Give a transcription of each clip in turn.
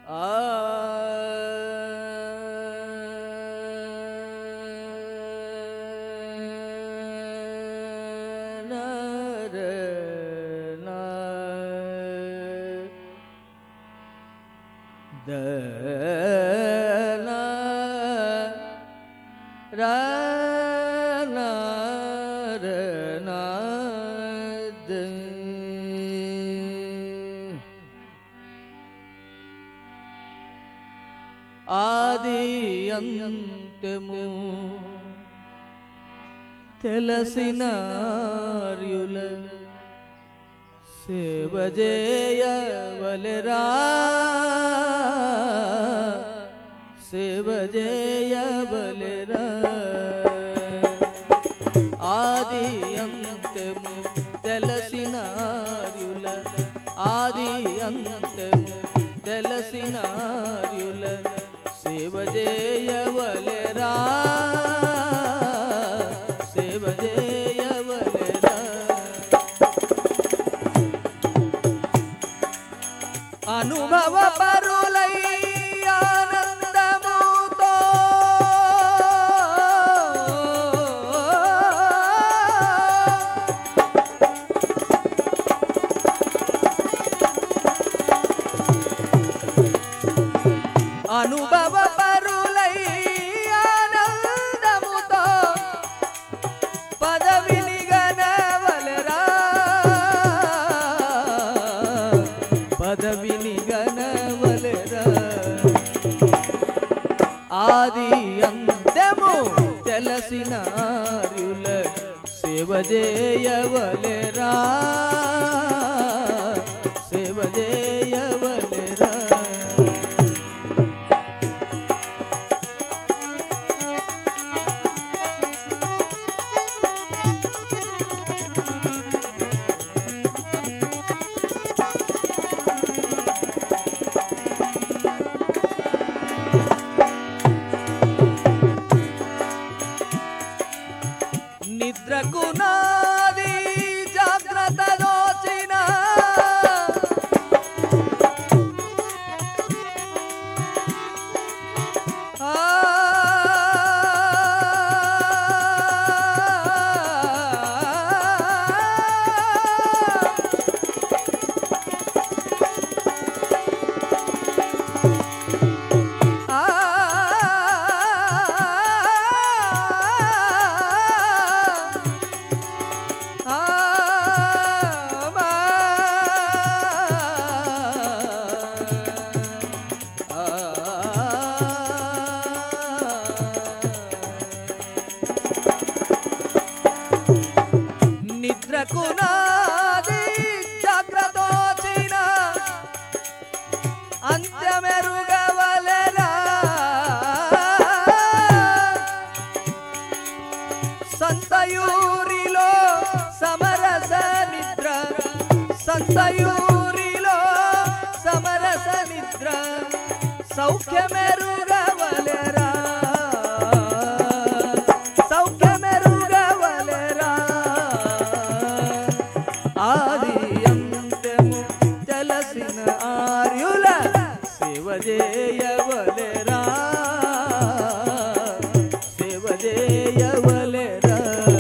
ఆది అంతము తెలసినార్యుల సేవ చేయవలెరా సేవ చేయవలెరా ఆది అంతము తెలసినార్యుల ఆది అంతము తెలసినార్యుల సేవ చేయవలెరా సేవ చేయవలెరా అనుభవ పరులై ఆనందముతో అనుభవ పరులై ఆనందముతో పదవిని గనవలెరా పదవిని గనవలెరా ఆది అంతము తెలసినార్యుల సేవ చేయవలెరా సేవ చేయవలెరా నిద్రకు నాది జాగ్రత్త దోచిన నిద్రకు నాది జాగ్రత్తోచిన అంత్యమెరుగవలెరా సంతయూరిలో సమరస నిద్ర సంతయూరిలో సమరస నిద్ర సౌఖ్యమెరుగవలెరా సౌఖ్యమెరుగవలెరా ఆది అంతము తెలసిన ఆర్యుల సేవ చేయవలెరా సేవ చేయవలెరా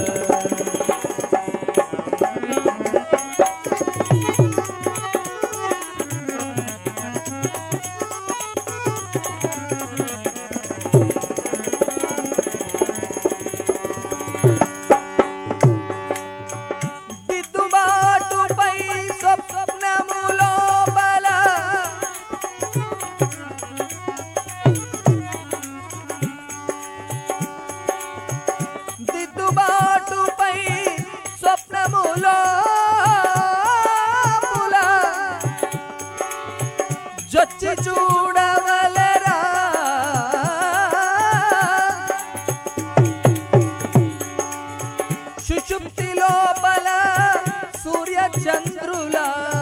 దిద్దుబాటుపై స్వప్నములో జొచ్చి చూడవలెరా సుషుప్తి లోపల సూర్య చంద్రుల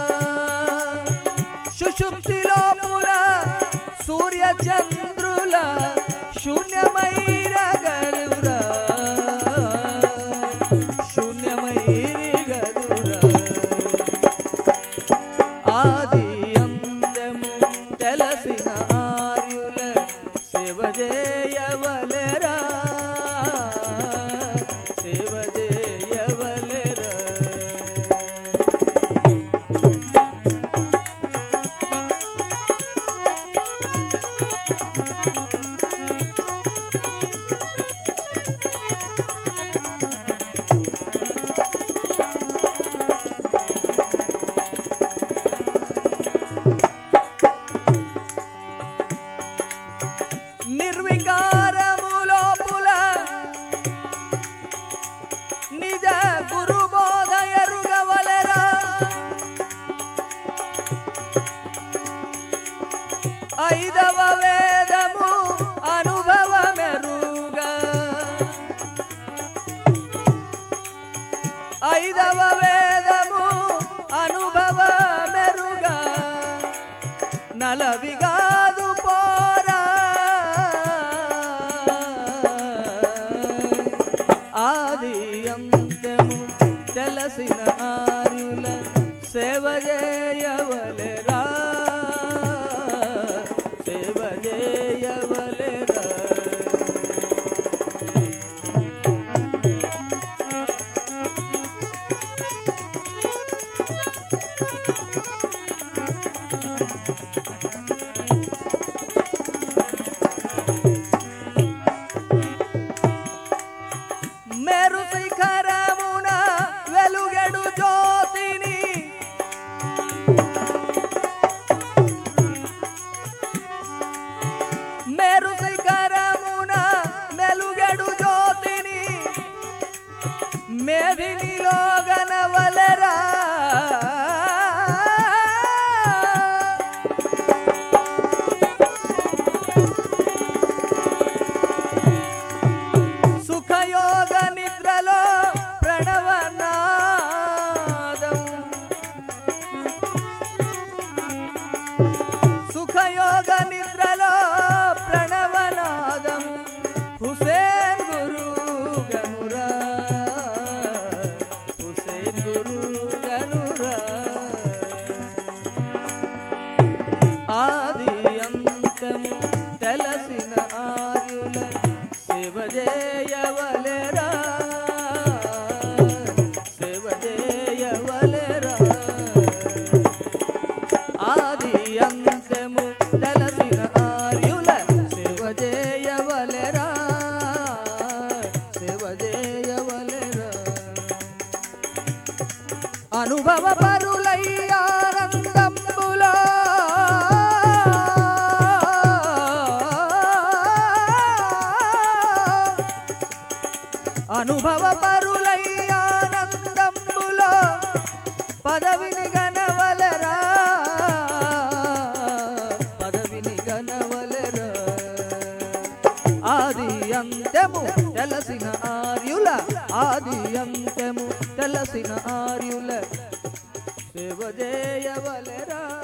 సుషుప్తి లోపల సూర్య చంద్రుల శూన్యమైరగలురా శూన్యమైరగలురా ఆది అంతము తెలసిన ఐదవ వేదము అనుభవమెరుగా ఐదవ వేదము అనుభవమెరుగా నలవిగాదు పోరా ఆది అంతము తెలసిన ఆర్యుల సేవ చేయవలెరా సేవ చేయవలెరా మేరు శిఖరమున వెలుగెడు జ్యోతిని మేరు శిఖరమున వెలుగెడు జ్యోతిని మేదినిలో గనవలెరా సుఖయోగ నిద్రలో ప్రణవనాదం సుఖయోగ నిద్రలో ప్రణవనాదం హుసేన్ గురు గనురా హుసేన్ గురు గనురా ఆది అంతము తెలసిన ఆర్యుల సేవ చేయవలెరా సేవ చేయవలెరా ఆది అంతము తెలసిన ఆర్యుల సేవ చేయవలెరా సేవ చేయవలెరా అనుభవ పరులయ్యానందంబులో అనుభవ పరులయ్యానందంబులో పదవిని గనవలెరా పదవిని గనవలెరా ఆది అంతము తెలసిన ఆర్యుల ఆది అంతము తెలసిన ఆర్యుల సేవ చేయవలెరా